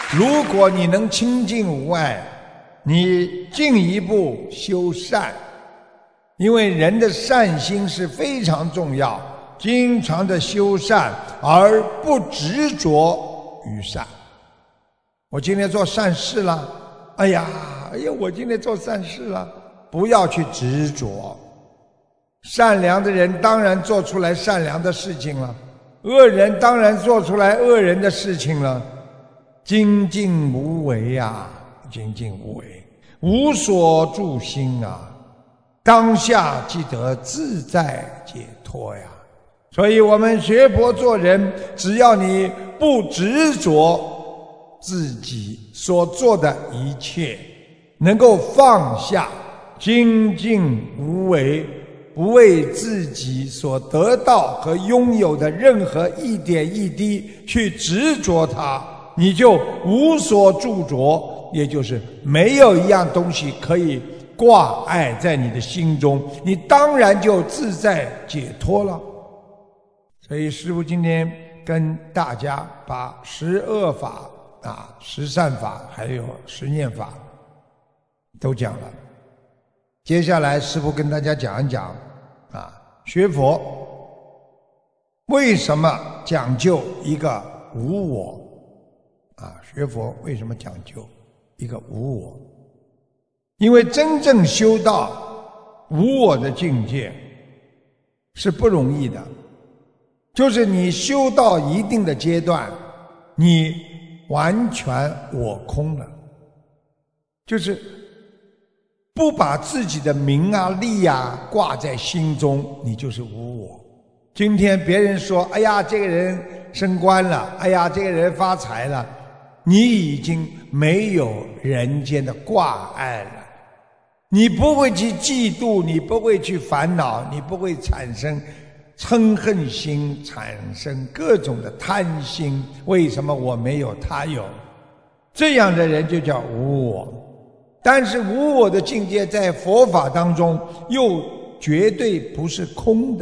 如果你能清净无碍，你进一步修善，因为人的善心是非常重要，经常的修善而不执着于善。我今天做善事了，哎呀，我今天做善事了，不要去执着。善良的人当然做出来善良的事情了，恶人当然做出来恶人的事情了。精进无为啊，精进无为，无所住心啊，当下即得自在解脱呀。所以我们学佛做人，只要你不执着自己所做的一切，能够放下，精进无为，不为自己所得到和拥有的任何一点一滴去执着它，你就无所住着，也就是没有一样东西可以挂碍在你的心中，你当然就自在解脱了。所以师父今天跟大家把十恶法十善法还有十念法都讲了。接下来师父跟大家讲一讲学佛为什么讲究一个无我学佛为什么讲究一个无我？因为真正修到无我的境界是不容易的，就是你修到一定的阶段，你完全我空了，就是不把自己的名利挂在心中，你就是无我。今天别人说哎呀这个人升官了，哎呀这个人发财了，你已经没有人间的挂碍了，你不会去嫉妒，你不会去烦恼，你不会产生嗔恨心，产生各种的贪心，为什么我没有他有？这样的人就叫无我。但是无我的境界在佛法当中又绝对不是空的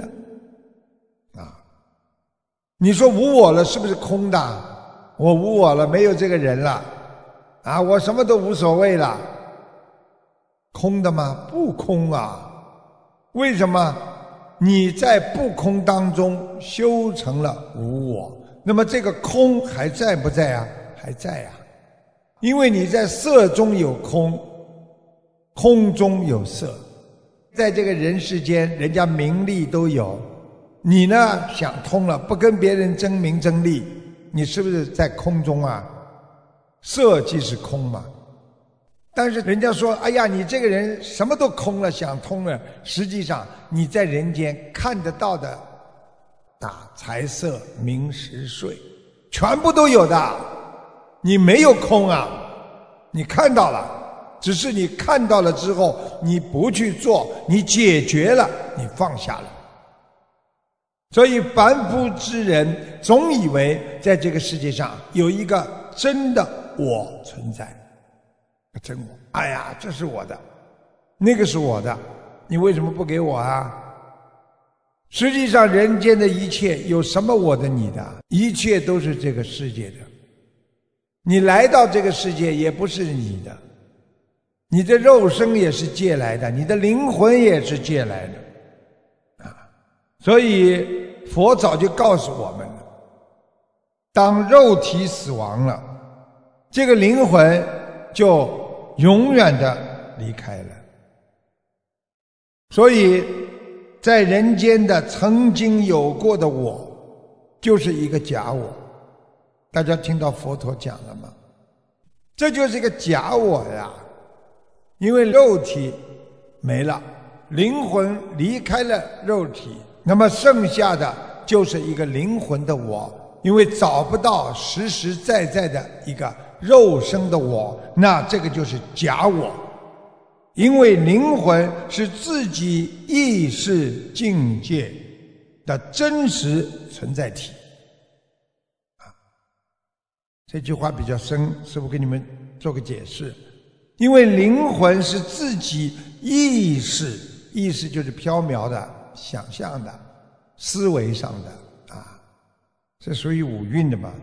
你说无我了是不是空的？我无我了，没有这个人了我什么都无所谓了，空的吗？不空啊。为什么？你在不空当中修成了无我，那么这个空还在不在啊？还在啊。因为你在色中有空，空中有色，在这个人世间人家名利都有，你呢想通了，不跟别人争名争利，你是不是在空中啊？色即是空嘛。但是人家说哎呀你这个人什么都空了，想通了，实际上你在人间看得到的财色名食睡全部都有的，你没有空啊，你看到了，只是你看到了之后你不去做，你解决了，你放下了。所以凡夫之人总以为在这个世界上有一个真的我存在，真我，哎呀这是我的，那个是我的，你为什么不给我啊？实际上人间的一切有什么我的你的？一切都是这个世界的。你来到这个世界也不是你的，你的肉身也是借来的，你的灵魂也是借来的所以佛早就告诉我们了，当肉体死亡了，这个灵魂就永远的离开了。所以在人间的曾经有过的我就是一个假我，大家听到佛陀讲了吗？这就是一个假我呀。因为肉体没了，灵魂离开了肉体，那么剩下的就是一个灵魂的我，因为找不到实实在在的一个肉身的我，那这个就是假我。因为灵魂是自己意识境界的真实存在体这句话比较深，师父给你们做个解释。因为灵魂是自己意识，意识就是缥缈的、想象的、思维上的这属于五蕴的嘛。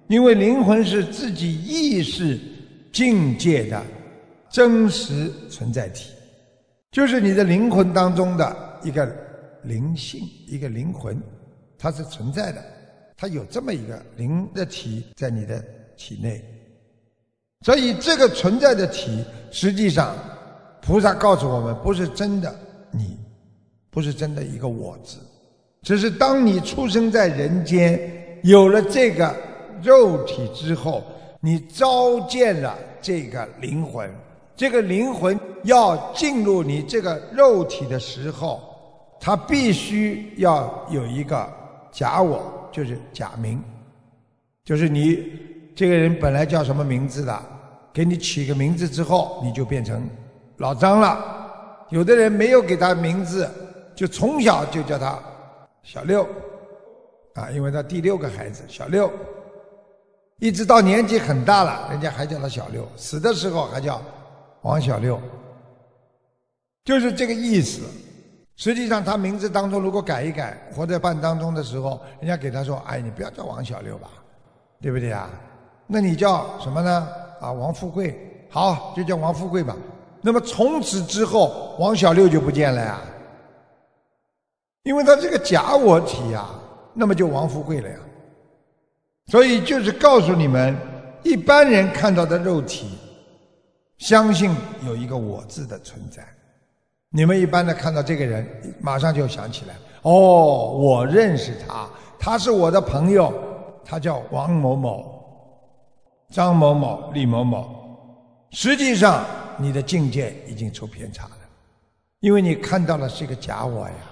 因为灵魂是自己意识境界的真实存在体，就是你的灵魂当中的一个灵性，一个灵魂，它是存在的，它有这么一个灵的体在你的体内。所以这个存在的体，实际上菩萨告诉我们，不是真的你，不是真的一个我字，只是当你出生在人间，有了这个肉体之后，你召见了这个灵魂，这个灵魂要进入你这个肉体的时候，它必须要有一个假我，就是假名，就是你这个人本来叫什么名字的，给你起个名字之后，你就变成老张了。有的人没有给他名字，就从小就叫他小六因为他第6个孩子小六，一直到年纪很大了，人家还叫他小六，死的时候还叫王小六，就是这个意思。实际上他名字当中如果改一改，活在半当中的时候，人家给他说，哎，你不要叫王小六吧，对不对啊？那你叫什么呢？王富贵，好，就叫王富贵吧。那么从此之后，王小六就不见了呀，因为他这个假我体呀，那么就王富贵了呀。所以就是告诉你们，一般人看到的肉体，相信有一个我字的存在。你们一般的看到这个人，马上就想起来，我认识他，他是我的朋友，他叫王某某、张某某、李某某。实际上你的境界已经出偏差了，因为你看到的是一个假我呀。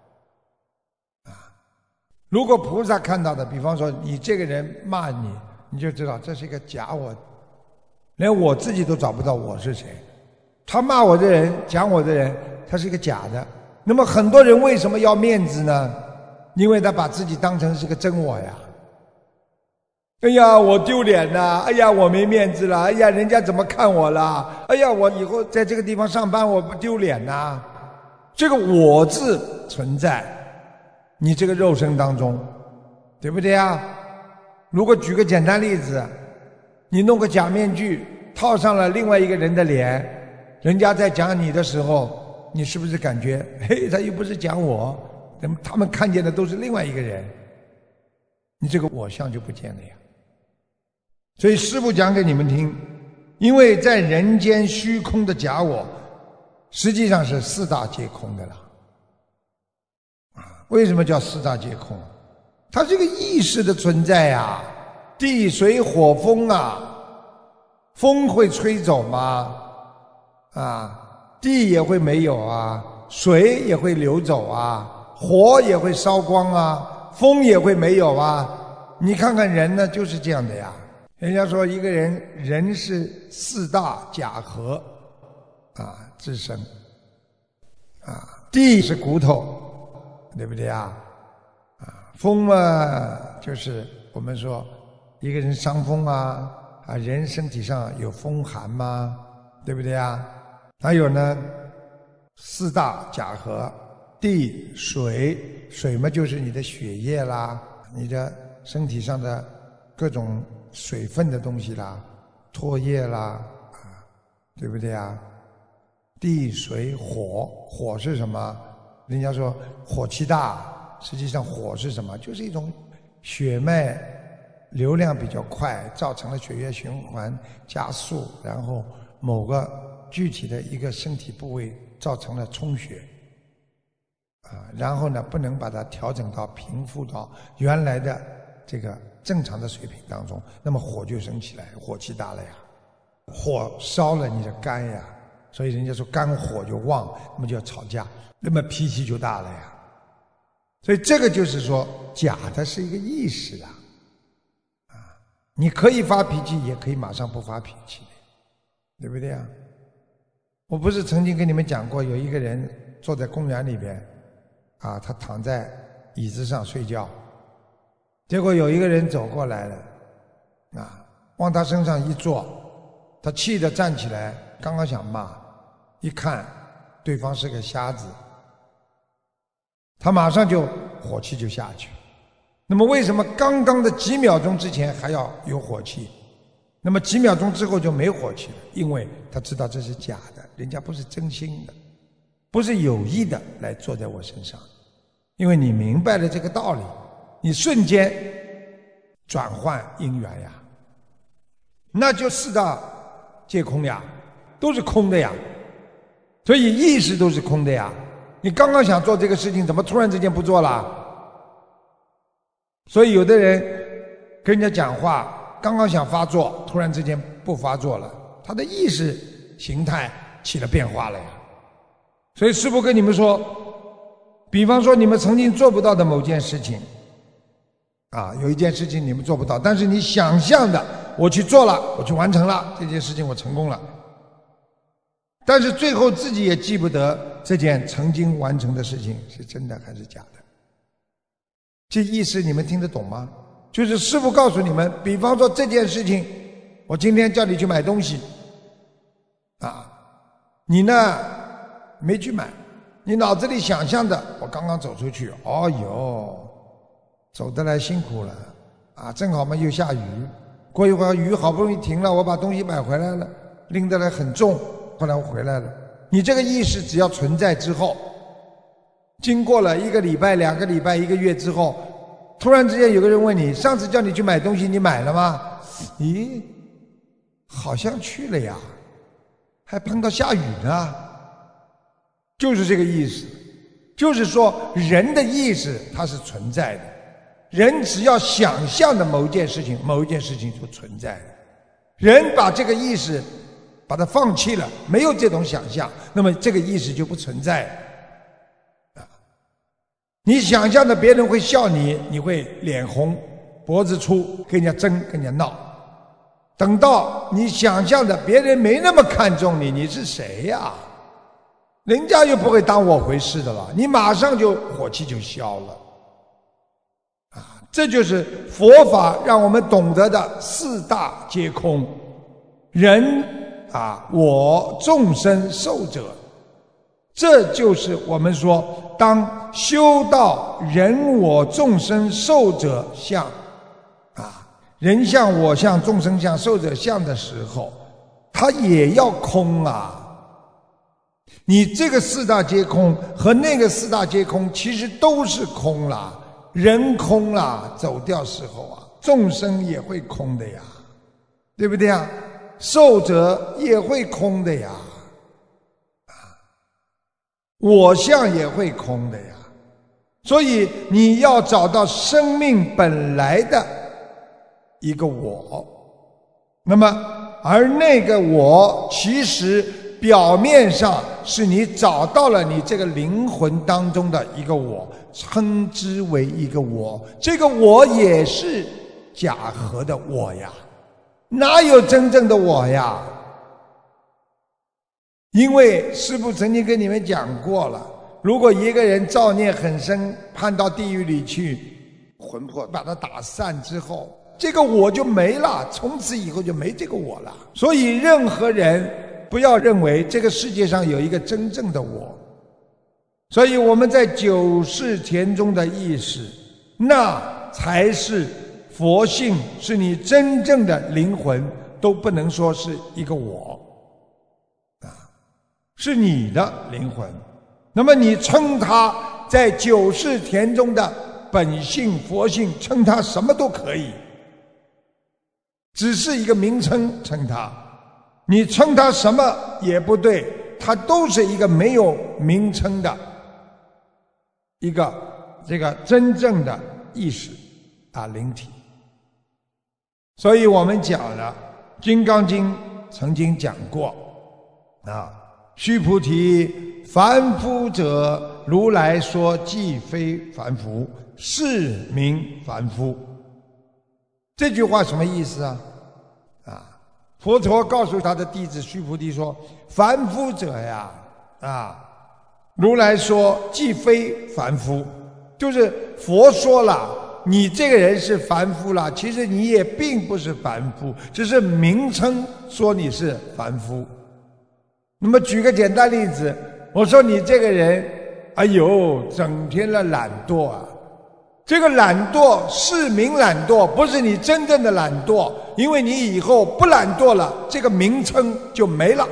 如果菩萨看到的，比方说你这个人骂你，你就知道这是一个假我，连我自己都找不到我是谁。他骂我的人，讲我的人，他是一个假的。那么很多人为什么要面子呢？因为他把自己当成是个真我呀。哎呀，我丢脸了，哎呀，我没面子了，哎呀，人家怎么看我了，哎呀，我以后在这个地方上班我不丢脸呐。这个我字存在你这个肉身当中，对不对呀？如果举个简单例子，你弄个假面具套上了另外一个人的脸，人家在讲你的时候，你是不是感觉，嘿，他又不是讲我，他们看见的都是另外一个人，你这个我相就不见了呀。所以师父讲给你们听，因为在人间虚空的假我，实际上是4大皆空的了。为什么叫4大皆空？它是个意识的存在呀。地水火风风会吹走吗？地也会没有水也会流走火也会烧光风也会没有你看看人呢，就是这样的呀。人家说一个人是4大假合之身地是骨头，对不对风就是我们说一个人伤风人身体上有风寒吗？对不对还有呢4大假合，地水，水嘛就是你的血液啦，你的身体上的各种水分的东西啦，唾液啦对不对地水火，火是什么？人家说火气大，实际上火是什么？就是一种血脉流量比较快，造成了血液循环加速，然后某个具体的一个身体部位造成了充血然后呢不能把它调整到平复到原来的这个正常的水平当中，那么火就升起来，火气大了呀，火烧了你的肝呀，所以人家说肝火就旺，那么就要吵架，那么脾气就大了呀。所以这个就是说假的是一个意识你可以发脾气，也可以马上不发脾气，对不对我不是曾经跟你们讲过，有一个人坐在公园里边他躺在椅子上睡觉，结果有一个人走过来了往他身上一坐，他气得站起来，刚刚想骂，一看对方是个瞎子，他马上就火气就下去。 那么为什么刚刚的几秒钟之前还要有火气，那么几秒钟之后就没火气了？因为他知道这是假的，人家不是真心的，不是有意的来做在我身上。因为你明白了这个道理，你瞬间转换因缘呀，那就四大皆空呀，都是空的呀，所以意识都是空的呀。你刚刚想做这个事情，怎么突然之间不做了？所以有的人跟人家讲话，刚刚想发作，突然之间不发作了，他的意识形态起了变化了呀。所以师父跟你们说，比方说你们曾经做不到的某件事情啊，有一件事情你们做不到，但是你想象的我去做了，我去完成了这件事情，我成功了，但是最后自己也记不得这件曾经完成的事情是真的还是假的。这意思你们听得懂吗？就是师父告诉你们，比方说这件事情，我今天叫你去买东西啊，你呢没去买，你脑子里想象的我刚刚走出去，哦哟，走得来辛苦了啊，正好嘛又下雨，过一会儿雨好不容易停了，我把东西买回来了，拎得来很重，后来我回来了。你这个意识只要存在之后，经过了1个礼拜、2个礼拜、1个月之后，突然之间有个人问你，上次叫你去买东西你买了吗？咦，好像去了呀，还碰到下雨呢。就是这个意思，就是说人的意识它是存在的，人只要想象的某一件事情，某一件事情就存在的。人把这个意识把它放弃了，没有这种想象，那么这个意识就不存在。你想象的别人会笑你，你会脸红脖子粗，跟人家争跟人家闹。等到你想象的别人没那么看重你，你是谁呀？人家又不会当我回事的了，你马上就火气就消了。这就是佛法让我们懂得的四大皆空。人我众生寿者，这就是我们说当修到人我众生寿者相人相我相众生相寿者相的时候，它也要空啊。你这个四大皆空和那个四大皆空其实都是空啦，人空啦，走掉时候众生也会空的呀，对不对呀？寿者也会空的呀，我相也会空的呀。所以你要找到生命本来的一个我，那么而那个我其实表面上是你找到了你这个灵魂当中的一个我，称之为一个我，这个我也是假合的我呀，哪有真正的我呀？因为师父曾经跟你们讲过了，如果一个人造孽很深，判到地狱里去，魂魄把他打散之后，这个我就没了，从此以后就没这个我了。所以任何人不要认为这个世界上有一个真正的我。所以我们在九世田中的意识，那才是佛性，是你真正的灵魂，都不能说是一个我是你的灵魂。那么你称它在九世田中的本性佛性，称它什么都可以，只是一个名称称它，你称它什么也不对，它都是一个没有名称的一个这个真正的意识灵体。所以我们讲了《金刚经》曾经讲过须菩提，凡夫者，如来说既非凡夫，是名凡夫。这句话什么意思佛陀告诉他的弟子须菩提说，凡夫者呀如来说既非凡夫，就是佛说了你这个人是凡夫了，其实你也并不是凡夫，只是名称说你是凡夫。那么举个简单例子，我说你这个人整天的懒惰这个懒惰是名懒惰，不是你真正的懒惰，因为你以后不懒惰了，这个名称就没了。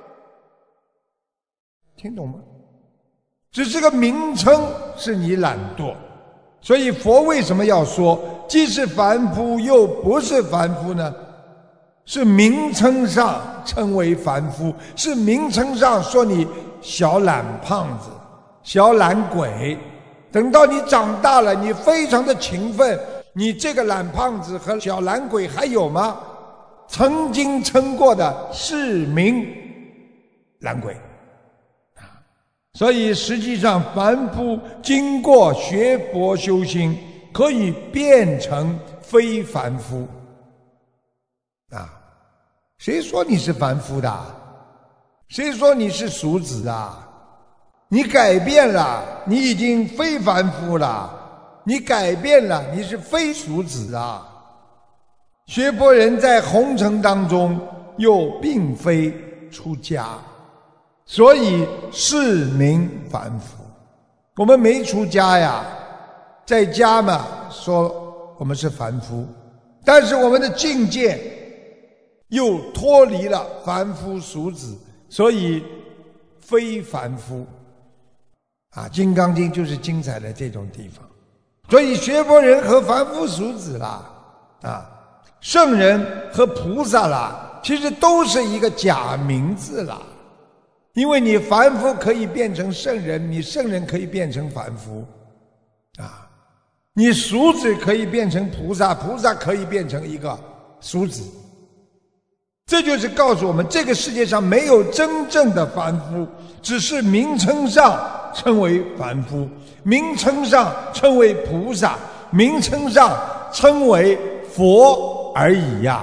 听懂吗？只是个名称是你懒惰。所以佛为什么要说既是凡夫又不是凡夫呢？是名称上称为凡夫，是名称上说你小懒胖子、小懒鬼。等到你长大了，你非常的勤奋，你这个懒胖子和小懒鬼还有吗？曾经称过的是名懒鬼。所以实际上凡夫经过学佛修心，可以变成非凡夫啊！谁说你是凡夫的？谁说你是俗子啊？你改变了，你已经非凡夫了，你改变了，你是非俗子啊！学佛人在红尘当中又并非出家，所以是名凡夫。我们没出家呀，在家嘛说我们是凡夫，但是我们的境界又脱离了凡夫俗子，所以非凡夫啊。金刚经就是精彩的这种地方。所以学佛人和凡夫俗子啦啊，圣人和菩萨啦，其实都是一个假名字啦。因为你凡夫可以变成圣人，你圣人可以变成凡夫啊，你俗子可以变成菩萨，菩萨可以变成一个俗子。这就是告诉我们，这个世界上没有真正的凡夫，只是名称上称为凡夫，名称上称为菩萨，名称上称为佛而已呀。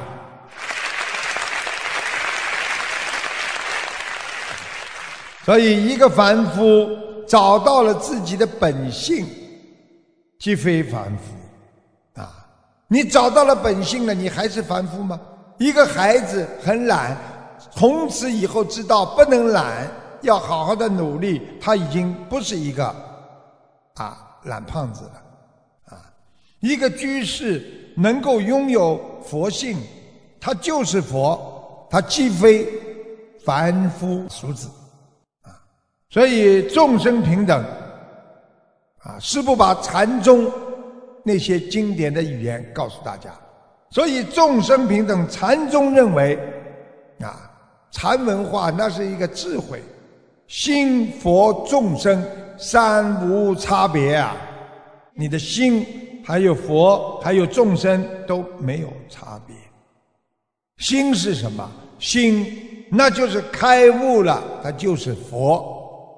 所以一个凡夫找到了自己的本性，即非凡夫啊！你找到了本性了，你还是凡夫吗？一个孩子很懒，从此以后知道不能懒，要好好的努力，他已经不是一个懒胖子了啊！一个居士能够拥有佛性，他就是佛，他既非凡夫俗子。所以众生平等啊，师父把禅宗那些经典的语言告诉大家。所以众生平等，禅宗认为啊，禅文化那是一个智慧，心佛众生三无差别啊，你的心还有佛还有众生都没有差别。心是什么？心那就是开悟了，它就是佛。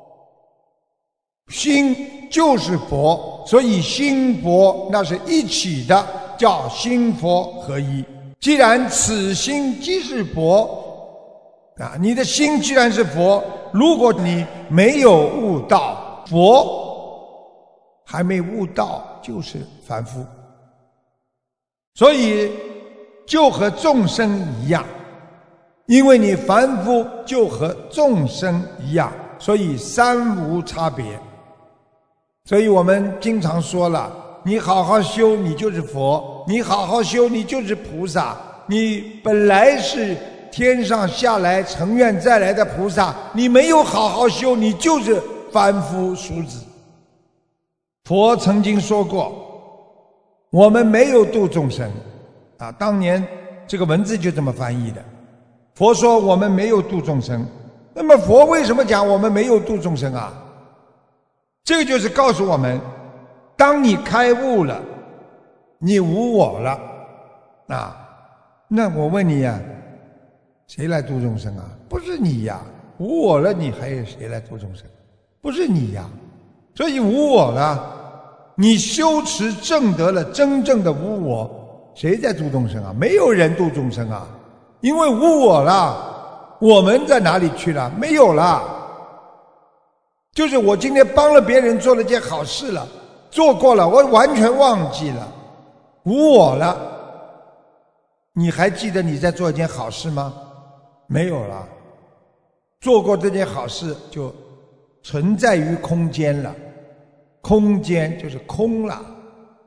心就是佛，所以心佛那是一起的，叫心佛合一。既然此心即是佛啊，你的心既然是佛，如果你没有悟道，佛还没悟道，就是凡夫。所以就和众生一样，因为你凡夫就和众生一样，所以三无差别。所以我们经常说了，你好好修你就是佛，你好好修你就是菩萨，你本来是天上下来成愿再来的菩萨，你没有好好修，你就是凡夫俗子。佛曾经说过，我们没有度众生啊，当年这个文字就这么翻译的。佛说我们没有度众生，那么佛为什么讲我们没有度众生啊？这个就是告诉我们，当你开悟了，你无我了啊，那我问你呀，谁来度众生啊？不是你呀，无我了，你还有谁来度众生？不是你呀。所以无我了，你修持证得了真正的无我，谁在度众生啊？没有人度众生啊，因为无我了，我们在哪里去了？没有了。就是我今天帮了别人做了件好事了，做过了，我完全忘记了，无我了。你还记得你在做一件好事吗？没有了。做过这件好事就存在于空间了，空间就是空了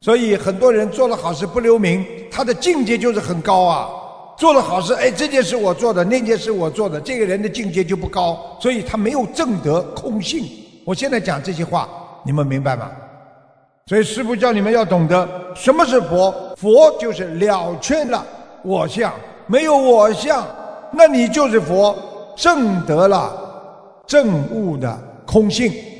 所以很多人做了好事不留名，他的境界就是很高啊。做了好事，哎，这件事我做的，那件事我做的，这个人的境界就不高，所以他没有证得空性。我现在讲这些话，你们明白吗？所以师父叫你们要懂得什么是佛，佛就是了却了我相，没有我相，那你就是佛，证得了证悟的空性。